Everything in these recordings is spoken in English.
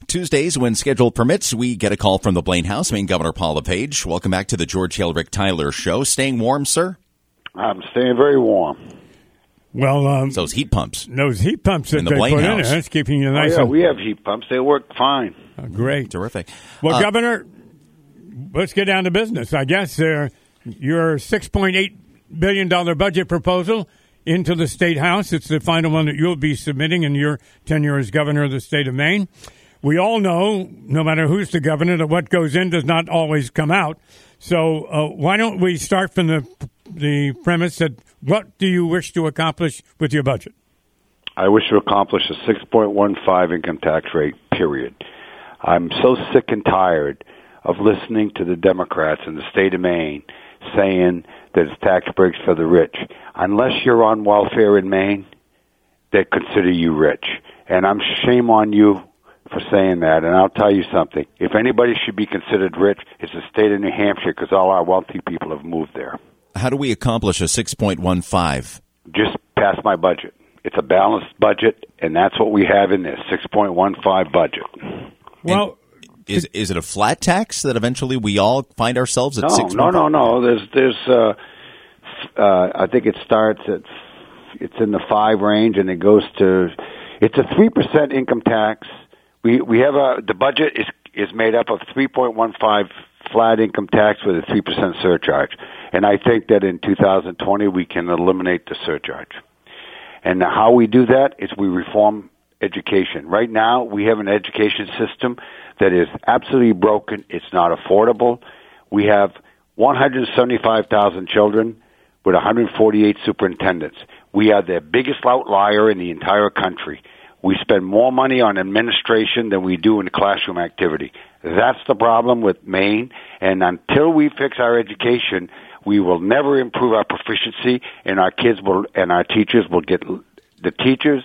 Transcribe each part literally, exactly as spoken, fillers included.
Tuesdays, when schedule permits, we get a call from the Blaine House, Maine Governor Paul LePage. Welcome back to the George Hale Rick Tyler Show. Staying warm, sir? I'm staying very warm. Well, um, those heat pumps. Those heat pumps that in the they Blaine put House. in there, it's keeping you nice. Oh, yeah, and, we have heat pumps. They work fine. Oh, great. Terrific. Well, uh, Governor, let's get down to business. I guess uh, your six point eight billion dollars budget proposal into the State House, it's the final one that you'll be submitting in your tenure as governor of the state of Maine. We all know, no matter who's the governor, that what goes in does not always come out. So uh, why don't we start from the the premise that what do you wish to accomplish with your budget? I wish to accomplish a six point one five income tax rate, period. I'm so sick and tired of listening to the Democrats in the state of Maine saying that it's tax breaks for the rich. Unless you're on welfare in Maine, they consider you rich. And I'm shame on you for saying that. And I'll tell you something. If anybody should be considered rich, it's the state of New Hampshire, because all our wealthy people have moved there. How do we accomplish a six point one five? Just pass my budget. It's a balanced budget, and that's what we have in this six point one five budget. Well, and is is it a flat tax that eventually we all find ourselves at no, six? No, no, no. There's, there's. Uh, uh, I think it starts at. It's in the five range, and it goes to. It's a three percent income tax. We we have a. The budget is is made up of three point one five flat income tax with a three percent surcharge, and I think that in two thousand twenty we can eliminate the surcharge. And how we do that is we reform education. Right now, we have an education system that is absolutely broken. It's not affordable. We have one hundred seventy-five thousand children with one hundred forty-eight superintendents. We are the biggest outlier in the entire country. We spend more money on administration than we do in classroom activity. That's the problem with Maine. And until we fix our education, we will never improve our proficiency, and our kids will, and our teachers will get, the teachers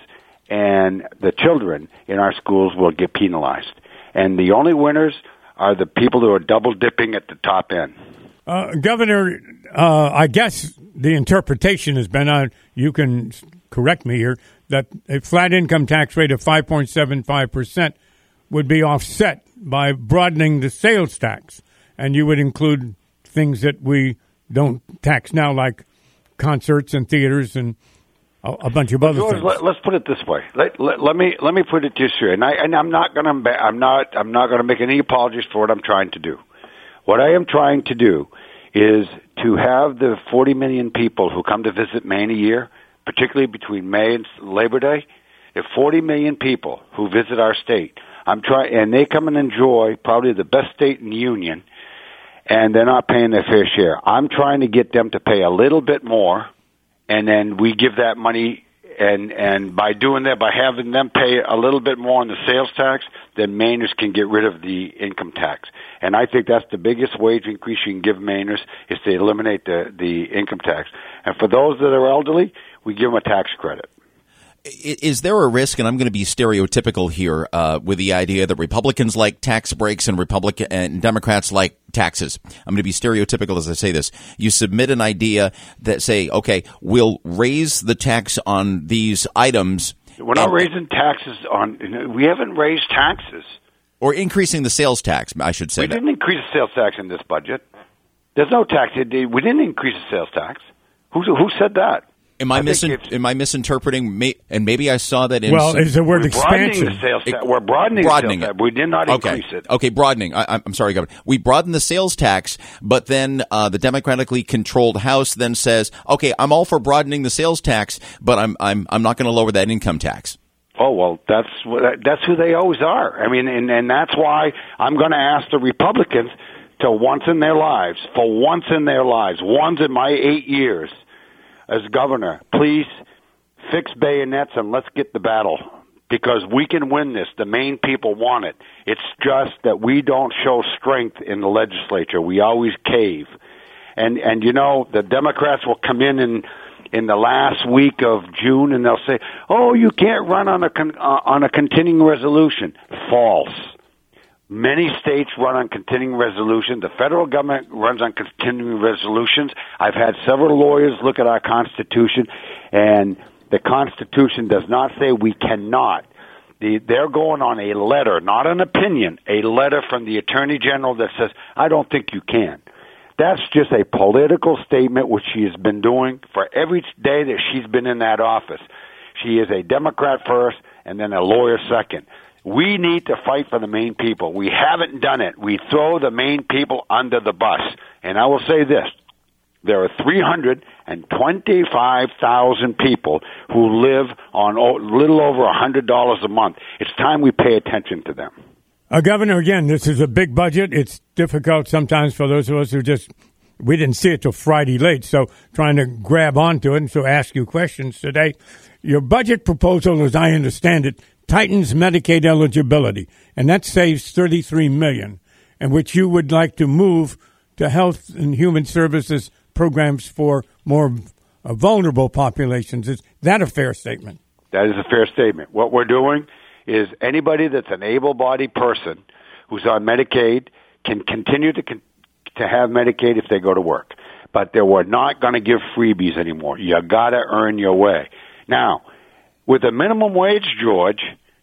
and the children in our schools will get penalized. And the only winners are the people who are double dipping at the top end. Uh, Governor, uh, I guess the interpretation has been, uh, you can correct me here, that a flat income tax rate of five point seven five percent would be offset by broadening the sales tax. And you would include things that we don't tax now, like concerts and theaters and a, a bunch of other George, things. Let, let's put it this way. Let, let, let me let me put it this way, and I and I'm not going to I'm not I'm not going to make any apologies for what I'm trying to do. What I am trying to do is to have the forty million people who come to visit Maine a year, particularly between May and Labor Day. There are forty million people who visit our state. I'm trying, and they come and enjoy probably the best state in the union, and they're not paying their fair share. I'm trying to get them to pay a little bit more, and then we give that money, and and by doing that, by having them pay a little bit more on the sales tax, then Mainers can get rid of the income tax. And I think that's the biggest wage increase you can give Mainers, is to eliminate the, the income tax. And for those that are elderly, we give them a tax credit. Is there a risk, and I'm going to be stereotypical here, uh, with the idea that Republicans like tax breaks and Republican and Democrats like taxes? I'm going to be stereotypical as I say this. You submit an idea that say, okay, we'll raise the tax on these items. We're not and, raising taxes on, we haven't raised taxes. Or increasing the sales tax, I should say. We that. didn't increase the sales tax in this budget. There's no tax. We didn't increase the sales tax. Who, who said that? Am I, I misin- am I misinterpreting? May- and maybe I saw that in. Well, some- is the word we're expansion? Broadening the sales tax. We're broadening, broadening the sales it. tax. We did not okay. increase it. Okay, broadening. I, I'm sorry, Governor. We broadened the sales tax, but then uh, the democratically controlled House then says, "Okay, I'm all for broadening the sales tax, but I'm I'm I'm not going to lower that income tax." Oh, well, that's that's who they always are. I mean, and, and that's why I'm going to ask the Republicans to once in their lives, for once in their lives, once in my eight years as governor, please fix bayonets and let's get the battle, because we can win this. The Maine people want it. It's just that we don't show strength in the legislature. We always cave. And, and you know, the Democrats will come in and in the last week of June, and they'll say, "Oh, you can't run on a con- uh, on a continuing resolution." False. Many states run on continuing resolutions. The federal government runs on continuing resolutions. I've had several lawyers look at our Constitution, and the Constitution does not say we cannot The, they're going on a letter, not an opinion, a letter from the Attorney General that says, I don't think you can. That's just a political statement, which she has been doing for every day that she's been in that office. She is a Democrat first and then a lawyer second. We need to fight for the Maine people. We haven't done it. We throw the Maine people under the bus. And I will say this. There are three hundred twenty-five thousand people who live on a little over one hundred dollars a month. It's time we pay attention to them. Uh, Governor, again, this is a big budget. It's difficult sometimes for those of us who just, we didn't see it till Friday late, so trying to grab onto it and so ask you questions today. Your budget proposal, as I understand it, tightens Medicaid eligibility, and that saves thirty-three million dollars, and which you would like to move to Health and Human Services programs for more uh, vulnerable populations. Is that a fair statement? That is a fair statement. What we're doing is anybody that's an able-bodied person who's on Medicaid can continue to con- to have Medicaid if they go to work. But they we're not going to give freebies anymore. You got to earn your way. Now, with a minimum wage, George,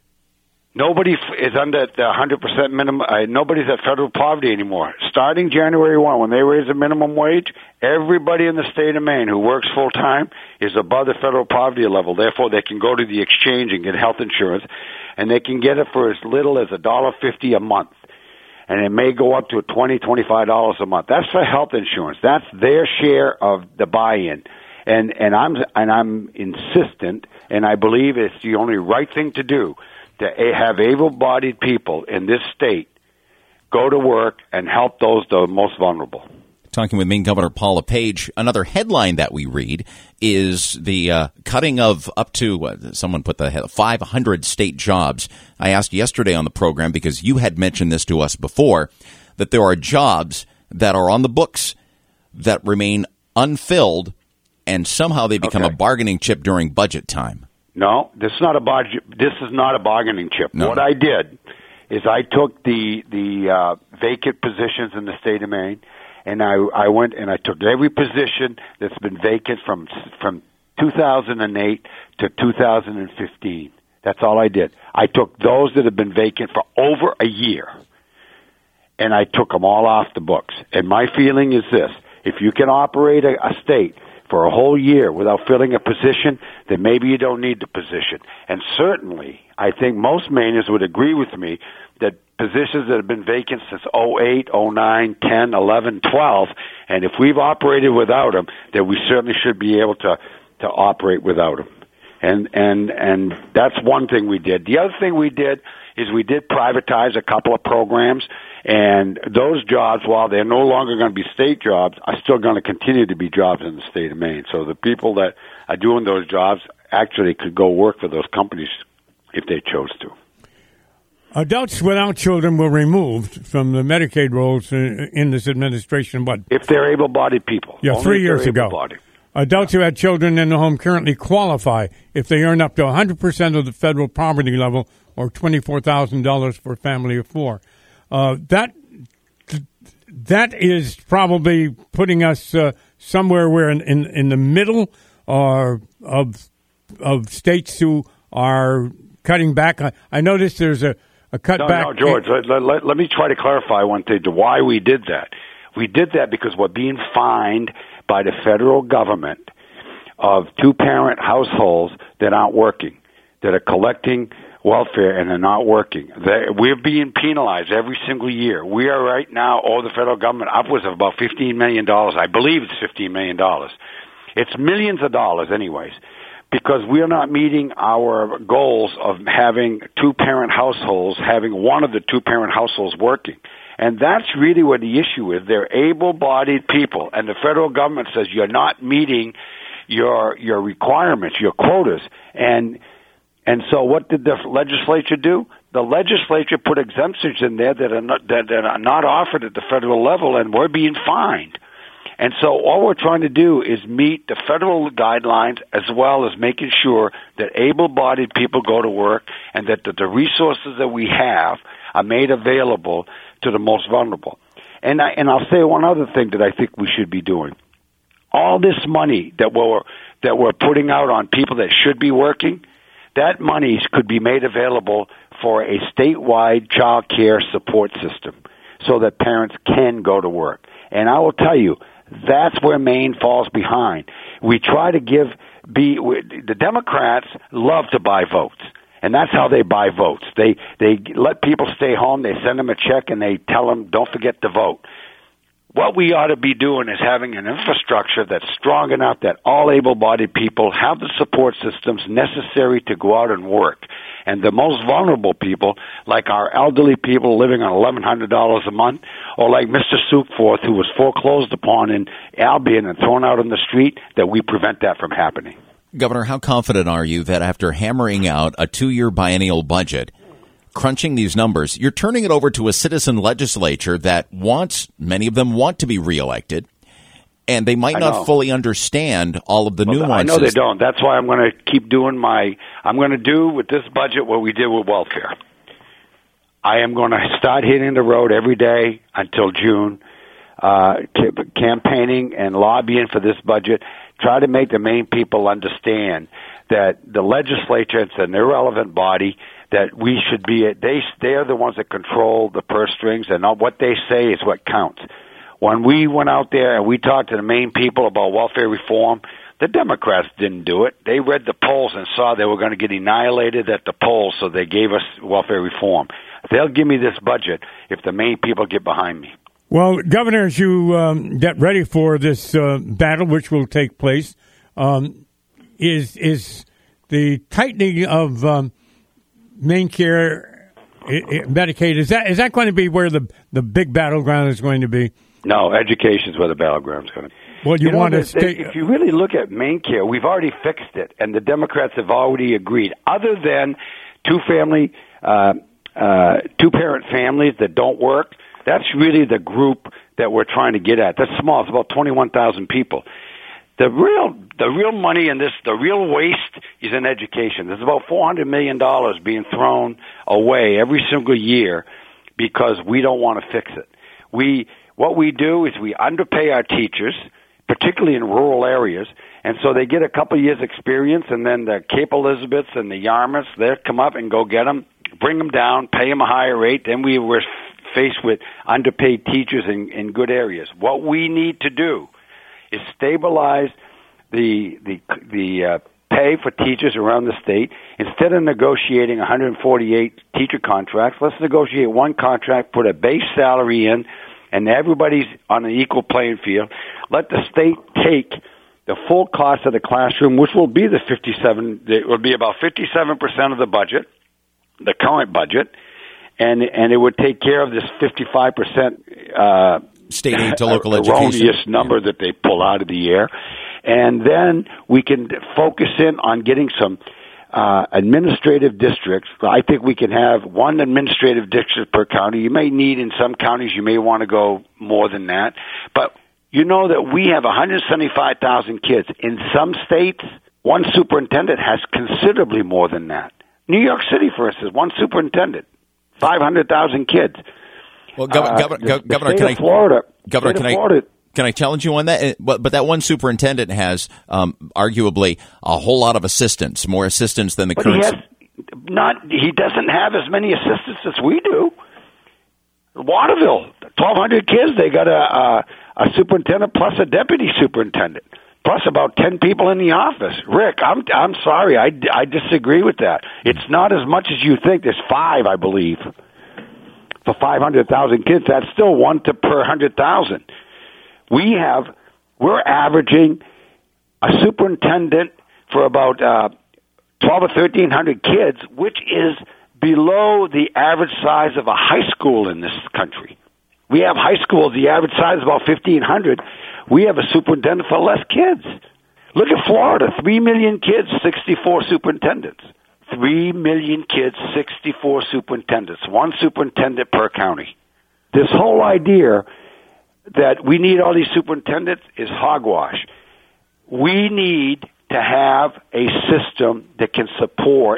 nobody is under the one hundred percent minimum. Uh, nobody's at federal poverty anymore. Starting January first, when they raise the minimum wage, everybody in the state of Maine who works full-time is above the federal poverty level. Therefore, they can go to the exchange and get health insurance, and they can get it for as little as one dollar fifty a month. And it may go up to twenty dollars, twenty-five dollars a month. That's for health insurance. That's their share of the buy-in. And, and I'm, and I'm insistent, and I believe it's the only right thing to do, to have able-bodied people in this state go to work and help those the most vulnerable. Talking with Maine Governor Paul LePage. Another headline that we read is the uh, cutting of up to, uh, someone put the five hundred state jobs. I asked yesterday on the program, because you had mentioned this to us before, that there are jobs that are on the books that remain unfilled, and somehow they become okay. a bargaining chip during budget time. No, this is not a budget. This is not a bargaining chip. No. What I did is I took the the uh, vacant positions in the state of Maine, and I I went and I took every position that's been vacant from from two thousand eight to two thousand fifteen. That's all I did. I took those that have been vacant for over a year, and I took them all off the books. And my feeling is this: if you can operate a, a state for a whole year without filling a position, then maybe you don't need the position. And certainly, I think most Mainers would agree with me that positions that have been vacant since oh eight, oh nine, ten, eleven, twelve, and if we've operated without them, then we certainly should be able to, to operate without them. And, and, and that's one thing we did. The other thing we did is we did privatize a couple of programs, and those jobs, while they're no longer going to be state jobs, are still going to continue to be jobs in the state of Maine. So the people that are doing those jobs actually could go work for those companies if they chose to. Adults without children were removed from the Medicaid rolls in, in this administration. What? If they're able-bodied people. Yeah, Only three years ago. Able-bodied. Adults who had children in the home currently qualify if they earn up to one hundred percent of the federal poverty level, or twenty-four thousand dollars for a family of four. Uh, that that is probably putting us uh, somewhere where in, in, in the middle uh, of of states who are cutting back. I, I noticed there's a, a cutback. No, no, George, let, let, let me try to clarify one thing to why we did that. We did that because we're being fined by the federal government of two-parent households that aren't working, that are collecting welfare and they're not working. They, we're being penalized every single year. We are right now, oh, the federal government, upwards of about fifteen million dollars. I believe it's fifteen million dollars. It's millions of dollars anyways, because we're not meeting our goals of having two-parent households, having one of the two-parent households working. And that's really what the issue is. They're able-bodied people, and the federal government says you're not meeting your your requirements, your quotas. And and so what did the legislature do? The legislature put exemptions in there that are not, that, that are not offered at the federal level, and we're being fined. And so all we're trying to do is meet the federal guidelines as well as making sure that able-bodied people go to work and that the, the resources that we have are made available to the most vulnerable. And, I, and I'll say one other thing that I think we should be doing. All this money that we're, that we're putting out on people that should be working, that money could be made available for a statewide child care support system so that parents can go to work. And I will tell you, that's where Maine falls behind. We try to give, be, the Democrats love to buy votes. And that's how they buy votes. They they let people stay home, they send them a check, and they tell them, don't forget to vote. What we ought to be doing is having an infrastructure that's strong enough that all able-bodied people have the support systems necessary to go out and work. And the most vulnerable people, like our elderly people living on eleven hundred dollars a month, or like Mister Sukforth, who was foreclosed upon in Albion and thrown out on the street, that we prevent that from happening. Governor, how confident are you that after hammering out a two-year biennial budget, crunching these numbers, you're turning it over to a citizen legislature that wants, many of them want to be reelected, and they might not fully understand all of the well, nuances. I know they don't. That's why I'm going to keep doing my, I'm going to do with this budget what we did with welfare. I am going to start hitting the road every day until June, uh, campaigning and lobbying for this budget. Try to make the Maine people understand that the legislature, it's an irrelevant body, that we should be, they, they are the ones that control the purse strings, and what they say is what counts. When we went out there and we talked to the Maine people about welfare reform, the Democrats didn't do it. They read the polls and saw they were going to get annihilated at the polls, so they gave us welfare reform. They'll give me this budget if the Maine people get behind me. Well, Governor, as you um, get ready for this uh, battle, which will take place, um, is is the tightening of um, MaineCare, Medicaid, is that is that going to be where the, the big battleground is going to be? No, education is where the battleground is going to be. Well, you, you know, want to stay... If you really look at MaineCare, we've already fixed it, and the Democrats have already agreed. Other than two-family, uh, uh, two-parent families that don't work, that's really the group that we're trying to get at. That's small. It's about twenty-one thousand people. The real, the real money in this, the real waste is in education. There's about four hundred million dollars being thrown away every single year because we don't want to fix it. We, what we do is we underpay our teachers, particularly in rural areas, and so they get a couple of years experience, and then the Cape Elizabeths and the Yarmouths, they'll come up and go get them, bring them down, pay them a higher rate. Then we were faced with underpaid teachers in, in good areas. What we need to do is stabilize the the the uh, pay for teachers around the state. Instead of negotiating one hundred forty-eight teacher contracts, let's negotiate one contract, put a base salary in, and everybody's on an equal playing field. Let the state take the full cost of the classroom, which will be the fifty-seven. It will be about fifty-seven percent of the budget, the current budget, and and it would take care of this fifty-five percent. Uh, State aid to local erroneous education. number that they pull out of the air. And then we can focus in on getting some uh, administrative districts. I think we can have one administrative district per county. You may need, in some counties, you may want to go more than that. But you know that we have one hundred seventy-five thousand kids. In some states, one superintendent has considerably more than that. New York City, for instance, one superintendent, five hundred thousand kids. Well, Gov- uh, Gov- the, Gov- the Governor, state can of I, Florida, Governor, state can of I, Florida, can I challenge you on that? But, but that one superintendent has, um, arguably a whole lot of assistants, more assistants than the but current. He has not. He doesn't have as many assistants as we do. Waterville, twelve hundred kids. They got a, a a superintendent plus a deputy superintendent, plus about ten people in the office. Rick, I'm I'm sorry, I, I disagree with that. It's not as much as you think. There's five, I believe. For five hundred thousand kids, that's still one to per one hundred thousand. We have, we're averaging a superintendent for about uh, twelve or thirteen hundred kids, which is below the average size of a high school in this country. We have high schools, the average size is about fifteen hundred. We have a superintendent for less kids. Look at Florida, three million kids, sixty-four superintendents. Three million kids, sixty-four superintendents, one superintendent per county. This whole idea that we need all these superintendents is hogwash. We need to have a system that can support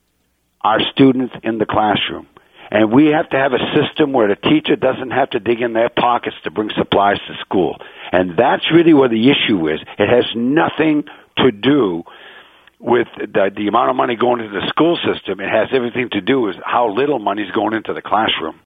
our students in the classroom. And we have to have a system where the teacher doesn't have to dig in their pockets to bring supplies to school. And that's really where the issue is. It has nothing to do with the, the amount of money going into the school system, it has everything to do with how little money is going into the classroom.